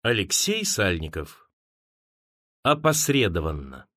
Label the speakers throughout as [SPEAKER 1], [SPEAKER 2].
[SPEAKER 1] Алексей Сальников. Опосредованно.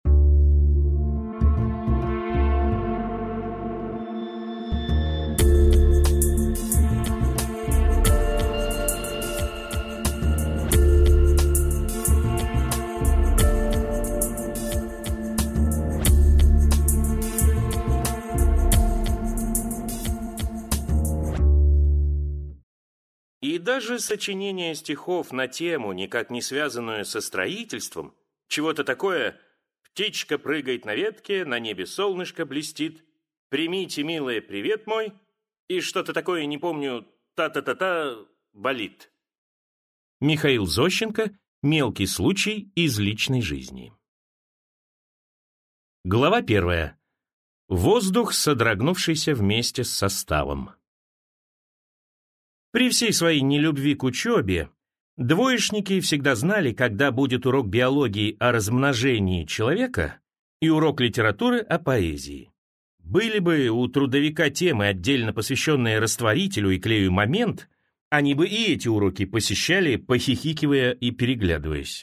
[SPEAKER 1] И даже сочинение стихов на тему, никак не связанную со строительством, чего-то такое «Птичка прыгает на ветке, на небе солнышко блестит, примите, милая, привет мой», и что-то такое, не помню, та-та-та-та, болит. Михаил Зощенко. Мелкий случай из личной жизни. Глава 1. Воздух, содрогнувшийся вместе с составом. При всей своей нелюбви к учебе, двоечники всегда знали, когда будет урок биологии о размножении человека и урок литературы о поэзии. Были бы у трудовика темы, отдельно посвященные растворителю и клею «Момент», они бы и эти уроки посещали, похихикивая и переглядываясь.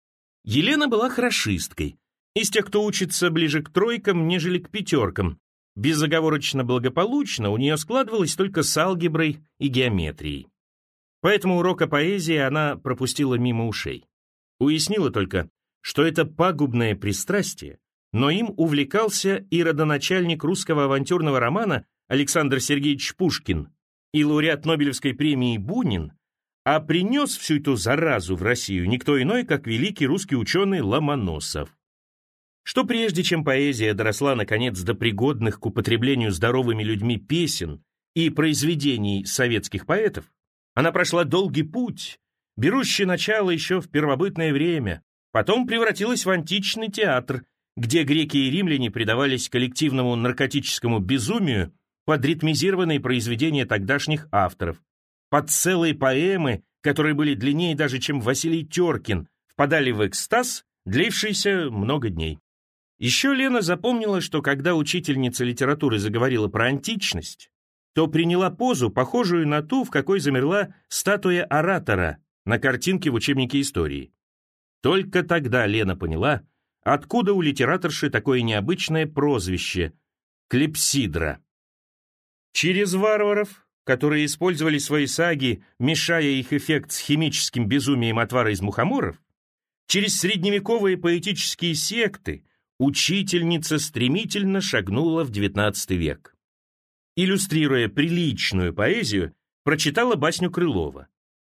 [SPEAKER 1] Елена была хорошисткой, из тех, кто учится ближе к тройкам, нежели к пятеркам. Безоговорочно благополучно у нее складывалось только с алгеброй и геометрией. Поэтому урока поэзии она пропустила мимо ушей. Уяснила только, что это пагубное пристрастие, но им увлекался и родоначальник русского авантюрного романа Александр Сергеевич Пушкин и лауреат Нобелевской премии Бунин, а принес всю эту заразу в Россию никто иной, как великий русский ученый Ломоносов. Что прежде чем поэзия доросла, наконец, до пригодных к употреблению здоровыми людьми песен и произведений советских поэтов, она прошла долгий путь, берущий начало еще в первобытное время, потом превратилась в античный театр, где греки и римляне предавались коллективному наркотическому безумию под ритмизированные произведения тогдашних авторов, под целые поэмы, которые были длиннее даже, чем Василий Теркин, впадали в экстаз, длившийся много дней. Еще Лена запомнила, что когда учительница литературы заговорила про античность, то приняла позу, похожую на ту, в какой замерла статуя оратора на картинке в учебнике истории. Только тогда Лена поняла, откуда у литераторши такое необычное прозвище — клепсидра. Через варваров, которые использовали свои саги, мешая их эффект с химическим безумием отвара из мухоморов, через средневековые поэтические секты, учительница стремительно шагнула в XIX век. Иллюстрируя приличную поэзию, прочитала басню Крылова.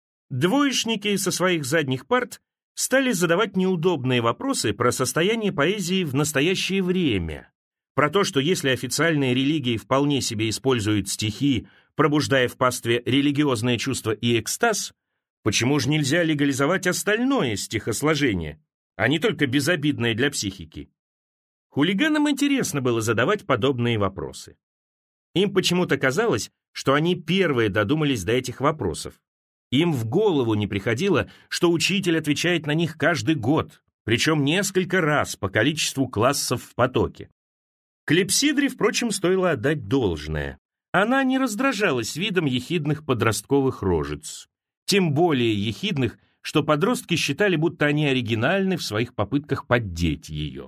[SPEAKER 1] Двоечники со своих задних парт стали задавать неудобные вопросы про состояние поэзии в настоящее время, про то, что если официальные религии вполне себе используют стихи, пробуждая в пастве религиозное чувство и экстаз, почему же нельзя легализовать остальное стихосложение, а не только безобидное для психики? Хулиганам интересно было задавать подобные вопросы. Им почему-то казалось, что они первые додумались до этих вопросов. Им в голову не приходило, что учитель отвечает на них каждый год, причем несколько раз по количеству классов в потоке. Клепсидре, впрочем, стоило отдать должное. Она не раздражалась видом ехидных подростковых рожиц. Тем более ехидных, что подростки считали, будто они оригинальны в своих попытках поддеть ее.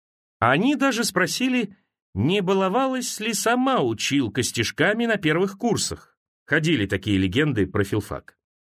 [SPEAKER 1] Они даже спросили, не баловалась ли сама училка стишками на первых курсах. Ходили такие легенды про филфак.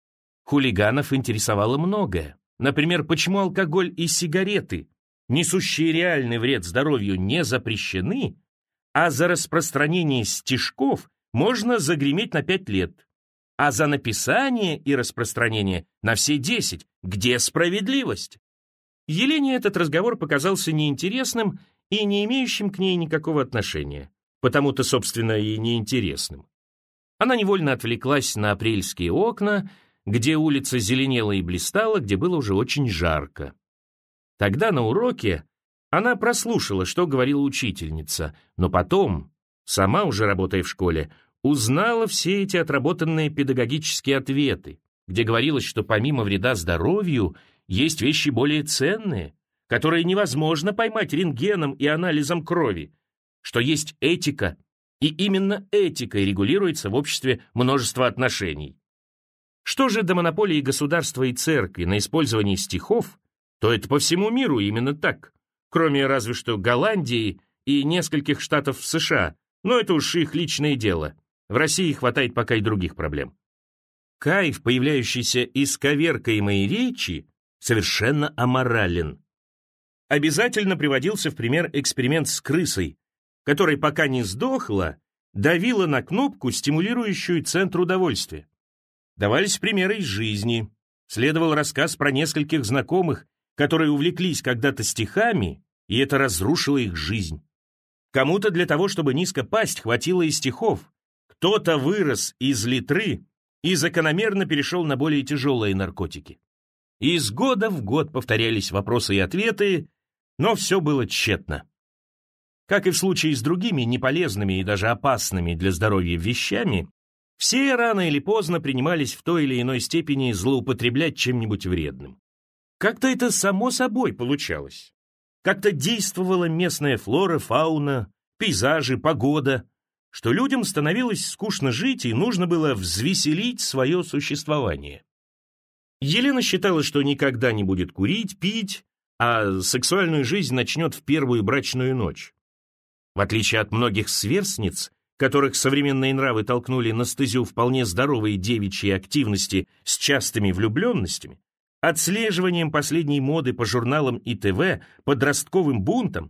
[SPEAKER 1] Хулиганов интересовало многое. Например, почему алкоголь и сигареты, несущие реальный вред здоровью, не запрещены, а за распространение стишков можно загреметь на 5 лет, а за написание и распространение на все 10. Где справедливость? Елене этот разговор показался неинтересным и не имеющим к ней никакого отношения, потому-то, собственно, и неинтересным. Она невольно отвлеклась на апрельские окна, где улица зеленела и блистала, где было уже очень жарко. Тогда на уроке она прослушала, что говорила учительница, но потом, сама уже работая в школе, узнала все эти отработанные педагогические ответы, где говорилось, что помимо вреда здоровью есть вещи более ценные, которые невозможно поймать рентгеном и анализом крови, что есть этика, и именно этикой регулируется в обществе множество отношений. Что же до монополии государства и церкви на использование стихов, то это по всему миру именно так, кроме разве что Голландии и нескольких штатов в США, но это уж их личное дело. В России хватает пока и других проблем. Кайф, появляющийся из коверкаемой речи, совершенно аморален. Обязательно приводился в пример эксперимент с крысой, которая, пока не сдохла, давила на кнопку, стимулирующую центр удовольствия. Давались примеры из жизни. Следовал рассказ про нескольких знакомых, которые увлеклись когда-то стихами, и это разрушило их жизнь. Кому-то для того, чтобы низко пасть, хватило и стихов. Кто-то вырос из литры и закономерно перешел на более тяжелые наркотики. Из года в год повторялись вопросы и ответы, но все было тщетно. Как и в случае с другими неполезными и даже опасными для здоровья вещами, все рано или поздно принимались в той или иной степени злоупотреблять чем-нибудь вредным. Как-то это само собой получалось. Как-то действовала местная флора, фауна, пейзажи, погода, что людям становилось скучно жить и нужно было взвеселить свое существование. Елена считала, что никогда не будет курить, пить, а сексуальную жизнь начнет в первую брачную ночь. В отличие от многих сверстниц, которых современные нравы толкнули на стезю вполне здоровой девичьей активности с частыми влюбленностями, отслеживанием последней моды по журналам и ТВ, подростковым бунтом,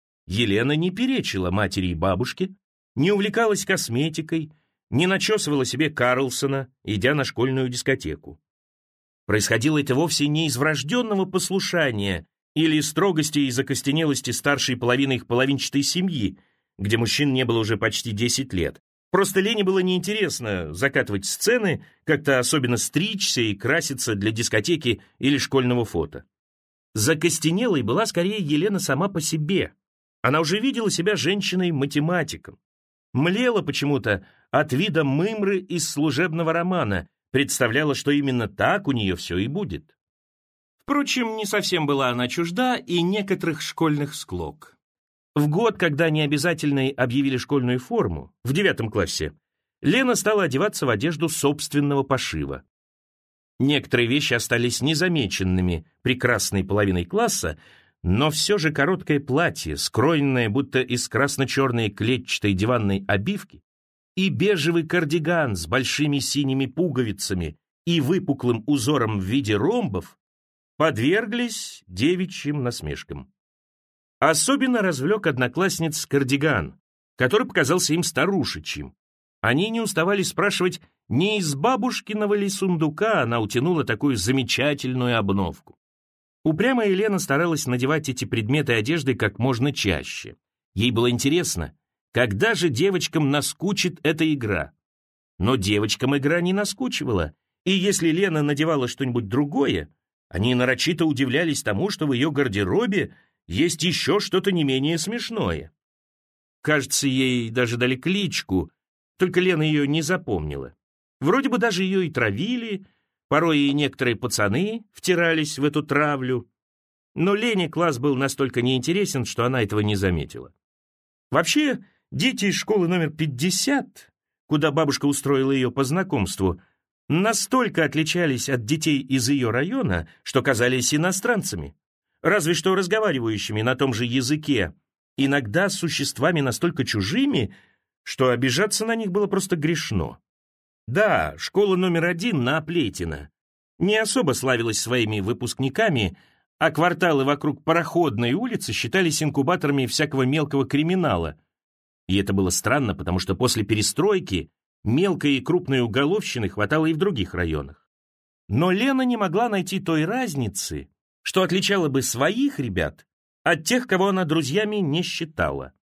[SPEAKER 1] Елена не перечила матери и бабушке, не увлекалась косметикой, не начесывала себе Карлсона, идя на школьную дискотеку. Происходило это вовсе не из врожденного послушания или строгости и закостенелости старшей половины их половинчатой семьи, где мужчин не было уже почти 10 лет. Просто Лене было неинтересно закатывать сцены, как-то особенно стричься и краситься для дискотеки или школьного фото. Закостенелой была скорее Елена сама по себе. Она уже видела себя женщиной-математиком. Млела почему-то от вида мымры из служебного романа, представляла, что именно так у нее все и будет. Впрочем, не совсем была она чужда и некоторых школьных склок. В год, когда необязательной объявили школьную форму, в 9 классе, Лена стала одеваться в одежду собственного пошива. Некоторые вещи остались незамеченными прекрасной половиной класса, но все же короткое платье, скроенное будто из красно-черной клетчатой диванной обивки, и бежевый кардиган с большими синими пуговицами и выпуклым узором в виде ромбов подверглись девичьим насмешкам. Особенно развлек одноклассниц кардиган, который показался им старушечьим. Они не уставали спрашивать, не из бабушкиного ли сундука она утянула такую замечательную обновку. Упрямая Елена старалась надевать эти предметы одежды как можно чаще. Ей было интересно, когда же девочкам наскучит эта игра. Но девочкам игра не наскучивала, и если Лена надевала что-нибудь другое, они нарочито удивлялись тому, что в ее гардеробе есть еще что-то не менее смешное. Кажется, ей даже дали кличку, только Лена ее не запомнила. Вроде бы даже ее и травили, порой и некоторые пацаны втирались в эту травлю, но Лене класс был настолько неинтересен, что она этого не заметила. Вообще, дети из школы номер 50, куда бабушка устроила ее по знакомству, настолько отличались от детей из ее района, что казались иностранцами, разве что разговаривающими на том же языке, иногда с существами настолько чужими, что обижаться на них было просто грешно. Да, школа номер 1 на Оплетино не особо славилась своими выпускниками, а кварталы вокруг Пароходной улицы считались инкубаторами всякого мелкого криминала. И это было странно, потому что после перестройки мелкой и крупной уголовщины хватало и в других районах. Но Лена не могла найти той разницы, что отличало бы своих ребят от тех, кого она друзьями не считала.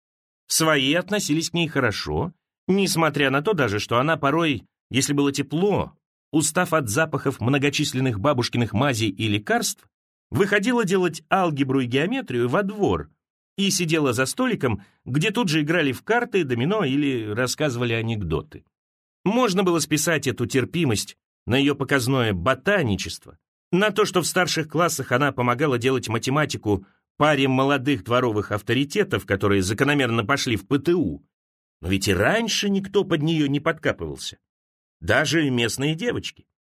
[SPEAKER 1] Свои относились к ней хорошо, несмотря на то даже, что она порой, если было тепло, устав от запахов многочисленных бабушкиных мазей и лекарств, выходила делать алгебру и геометрию во двор и сидела за столиком, где тут же играли в карты, домино или рассказывали анекдоты. Можно было списать эту терпимость на ее показное ботаничество, на то, что в старших классах она помогала делать математику паре молодых дворовых авторитетов, которые закономерно пошли в ПТУ. Но ведь и раньше никто под нее не подкапывался. Даже местные девочки.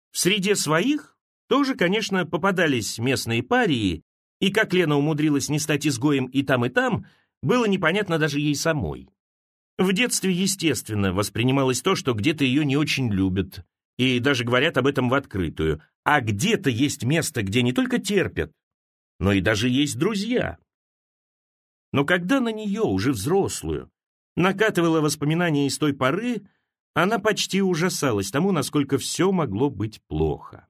[SPEAKER 1] В среде своих тоже, конечно, попадались местные парии, и как Лена умудрилась не стать изгоем и там, было непонятно даже ей самой. В детстве, естественно, воспринималось то, что где-то ее не очень любят, и даже говорят об этом в открытую, а где-то есть место, где не только терпят, но и даже есть друзья. Но когда на нее, уже взрослую, накатывало воспоминания из той поры, она почти ужасалась тому, насколько все могло быть плохо.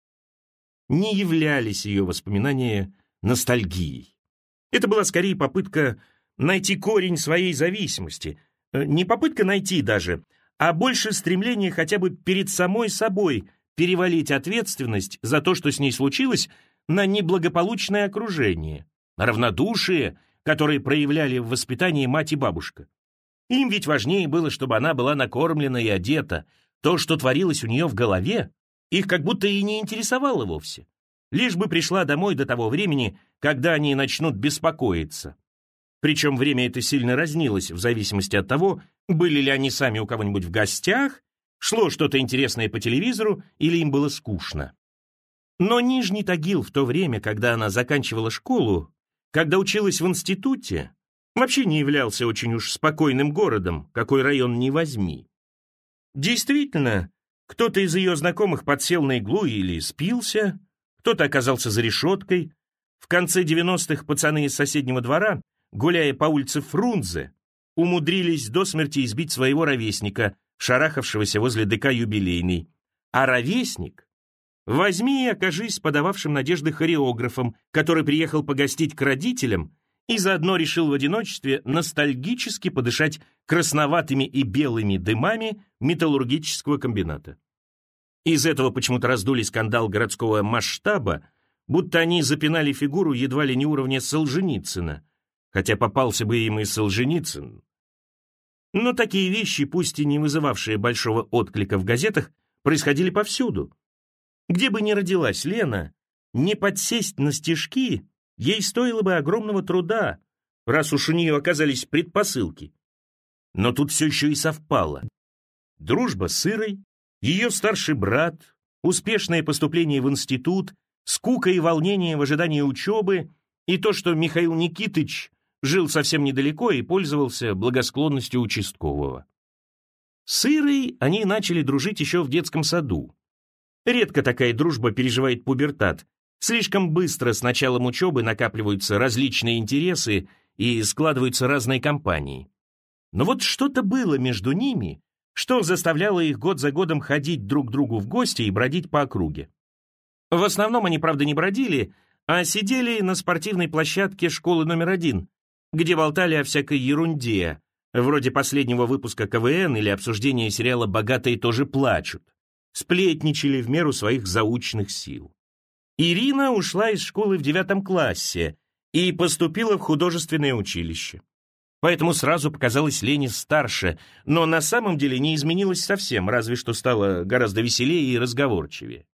[SPEAKER 1] Не являлись ее воспоминания ностальгией. Это была скорее попытка найти корень своей зависимости. Не попытка найти даже, а больше стремление хотя бы перед самой собой перевалить ответственность за то, что с ней случилось, на неблагополучное окружение, на равнодушие, которое проявляли в воспитании мать и бабушка. Им ведь важнее было, чтобы она была накормлена и одета. То, что творилось у нее в голове, их как будто и не интересовало вовсе. Лишь бы пришла домой до того времени, когда они начнут беспокоиться. Причем время это сильно разнилось в зависимости от того, были ли они сами у кого-нибудь в гостях, шло что-то интересное по телевизору или им было скучно. Но Нижний Тагил в то время, когда она заканчивала школу, когда училась в институте, вообще не являлся очень уж спокойным городом, какой район ни возьми. Действительно, кто-то из ее знакомых подсел на иглу или спился, кто-то оказался за решеткой. В конце 90-х пацаны из соседнего двора, гуляя по улице Фрунзе, умудрились до смерти избить своего ровесника, шарахавшегося возле ДК «Юбилейный». А ровесник, возьми и окажись подававшим надежды хореографом, который приехал погостить к родителям и заодно решил в одиночестве ностальгически подышать красноватыми и белыми дымами металлургического комбината. Из этого почему-то раздули скандал городского масштаба, будто они запинали фигуру едва ли не уровня Солженицына, хотя попался бы им и Солженицын. Но такие вещи, пусть и не вызывавшие большого отклика в газетах, происходили повсюду. Где бы ни родилась Лена, не подсесть на стежки ей стоило бы огромного труда, раз уж у нее оказались предпосылки. Но тут все еще и совпало. Дружба с Ирой, ее старший брат, успешное поступление в институт, скука и волнение в ожидании учебы и то, что Михаил Никитыч жил совсем недалеко и пользовался благосклонностью участкового. С Ирой они начали дружить еще в детском саду. Редко такая дружба переживает пубертат. Слишком быстро с началом учебы накапливаются различные интересы и складываются разные компании. Но вот что-то было между ними, что заставляло их год за годом ходить друг к другу в гости и бродить по округе. В основном они, правда, не бродили, а сидели на спортивной площадке школы номер 1, где болтали о всякой ерунде, вроде последнего выпуска КВН или обсуждения сериала «Богатые тоже плачут», сплетничали в меру своих заучных сил. Ирина ушла из школы в 9 классе и поступила в художественное училище. Поэтому сразу показалась Лене старше, но на самом деле не изменилась совсем, разве что стала гораздо веселее и разговорчивее.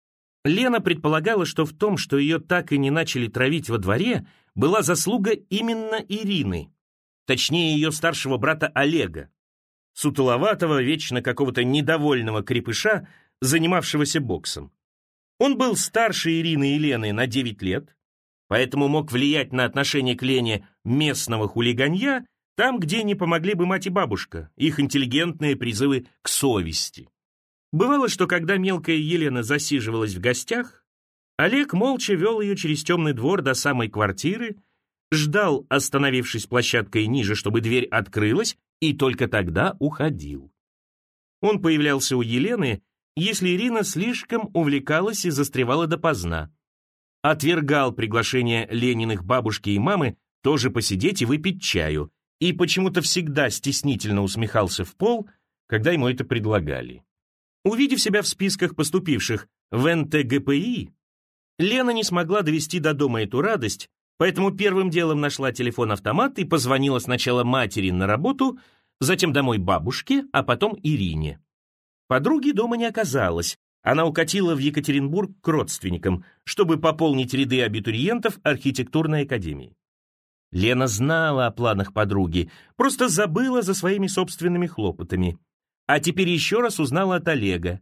[SPEAKER 1] Лена предполагала, что в том, что ее так и не начали травить во дворе, была заслуга именно Ирины, точнее ее старшего брата Олега, сутуловатого, вечно какого-то недовольного крепыша, занимавшегося боксом. Он был старше Ирины и Лены на 9 лет, поэтому мог влиять на отношение к Лене местного хулиганья там, где не помогли бы мать и бабушка, их интеллигентные призывы к совести. Бывало, что когда мелкая Елена засиживалась в гостях, Олег молча вел ее через темный двор до самой квартиры, ждал, остановившись площадкой ниже, чтобы дверь открылась, и только тогда уходил. Он появлялся у Елены, если Ирина слишком увлекалась и застревала допоздна. Отвергал приглашение Лениных бабушки и мамы тоже посидеть и выпить чаю, и почему-то всегда стеснительно усмехался в пол, когда ему это предлагали. Увидев себя в списках поступивших в НТГПИ, Лена не смогла довести до дома эту радость, поэтому первым делом нашла телефон-автомат и позвонила сначала матери на работу, затем домой бабушке, а потом Ирине. Подруги дома не оказалось. Она укатила в Екатеринбург к родственникам, чтобы пополнить ряды абитуриентов архитектурной академии. Лена знала о планах подруги, просто забыла за своими собственными хлопотами. А теперь еще раз узнала от Олега.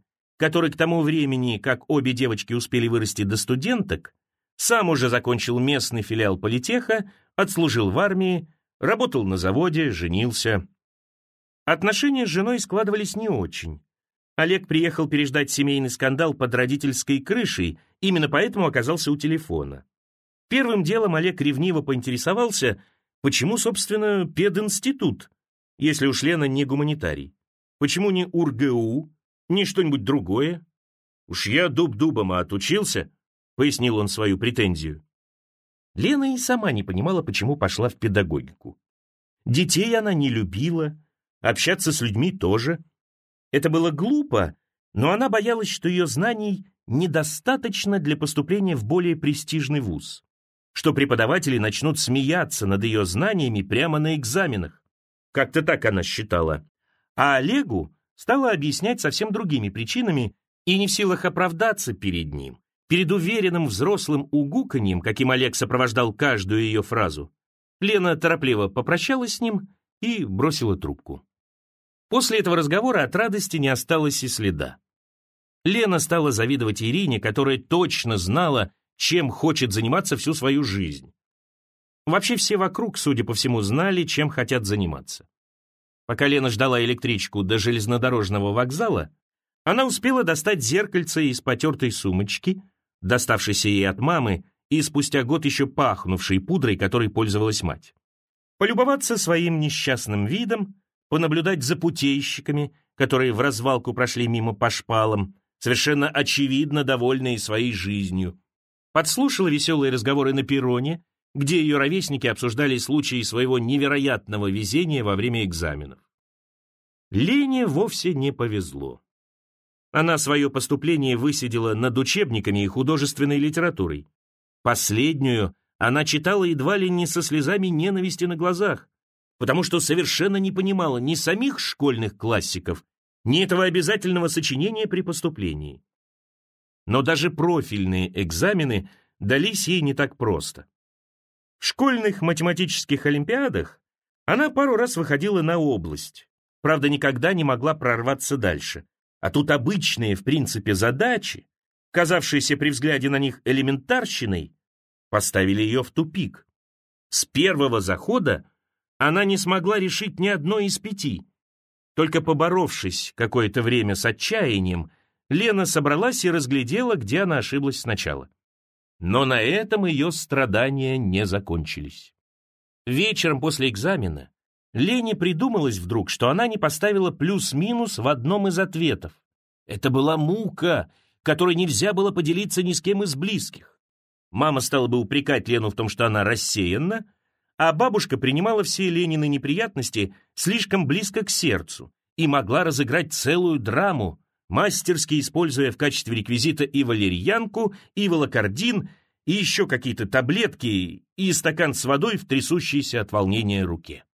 [SPEAKER 1] который к тому времени, как обе девочки успели вырасти до студенток, сам уже закончил местный филиал политеха, отслужил в армии, работал на заводе, женился. Отношения с женой складывались не очень. Олег приехал переждать семейный скандал под родительской крышей, именно поэтому оказался у телефона. Первым делом Олег ревниво поинтересовался, почему, собственно, пединститут, если уж Лена не гуманитарий. Почему не УрГУ, не что-нибудь другое? «Уж я дуб дубом, а отучился», — пояснил он свою претензию. Лена и сама не понимала, почему пошла в педагогику. Детей она не любила, общаться с людьми тоже. Это было глупо, но она боялась, что ее знаний недостаточно для поступления в более престижный вуз, что преподаватели начнут смеяться над ее знаниями прямо на экзаменах. Как-то так она считала. А Олегу стала объяснять совсем другими причинами и не в силах оправдаться перед ним, перед уверенным взрослым угуканьем, каким Олег сопровождал каждую ее фразу. Лена торопливо попрощалась с ним и бросила трубку. После этого разговора от радости не осталось и следа. Лена стала завидовать Ирине, которая точно знала, чем хочет заниматься всю свою жизнь. Вообще все вокруг, судя по всему, знали, чем хотят заниматься. Пока Лена ждала электричку до железнодорожного вокзала, она успела достать зеркальце из потертой сумочки, доставшейся ей от мамы и спустя год еще пахнувшей пудрой, которой пользовалась мать. Полюбоваться своим несчастным видом, понаблюдать за путейщиками, которые в развалку прошли мимо по шпалам, совершенно очевидно довольные своей жизнью. Подслушала веселые разговоры на перроне, где ее ровесники обсуждали случаи своего невероятного везения во время экзаменов. Лене вовсе не повезло. Она свое поступление высидела над учебниками и художественной литературой. Последнюю она читала едва ли не со слезами ненависти на глазах, потому что совершенно не понимала ни самих школьных классиков, ни этого обязательного сочинения при поступлении. Но даже профильные экзамены дались ей не так просто. В школьных математических олимпиадах она пару раз выходила на область, правда, никогда не могла прорваться дальше. А тут обычные, в принципе, задачи, казавшиеся при взгляде на них элементарщиной, поставили ее в тупик. С первого захода она не смогла решить ни одной из 5. Только поборовшись какое-то время с отчаянием, Лена собралась и разглядела, где она ошиблась сначала. Но на этом ее страдания не закончились. Вечером после экзамена Лене придумалось вдруг, что она не поставила плюс-минус в одном из ответов. Это была мука, которой нельзя было поделиться ни с кем из близких. Мама стала бы упрекать Лену в том, что она рассеянна, а бабушка принимала все Ленины неприятности слишком близко к сердцу и могла разыграть целую драму, мастерски используя в качестве реквизита и валерьянку, и волокордин, и еще какие-то таблетки, и стакан с водой в трясущейся от волнения руке.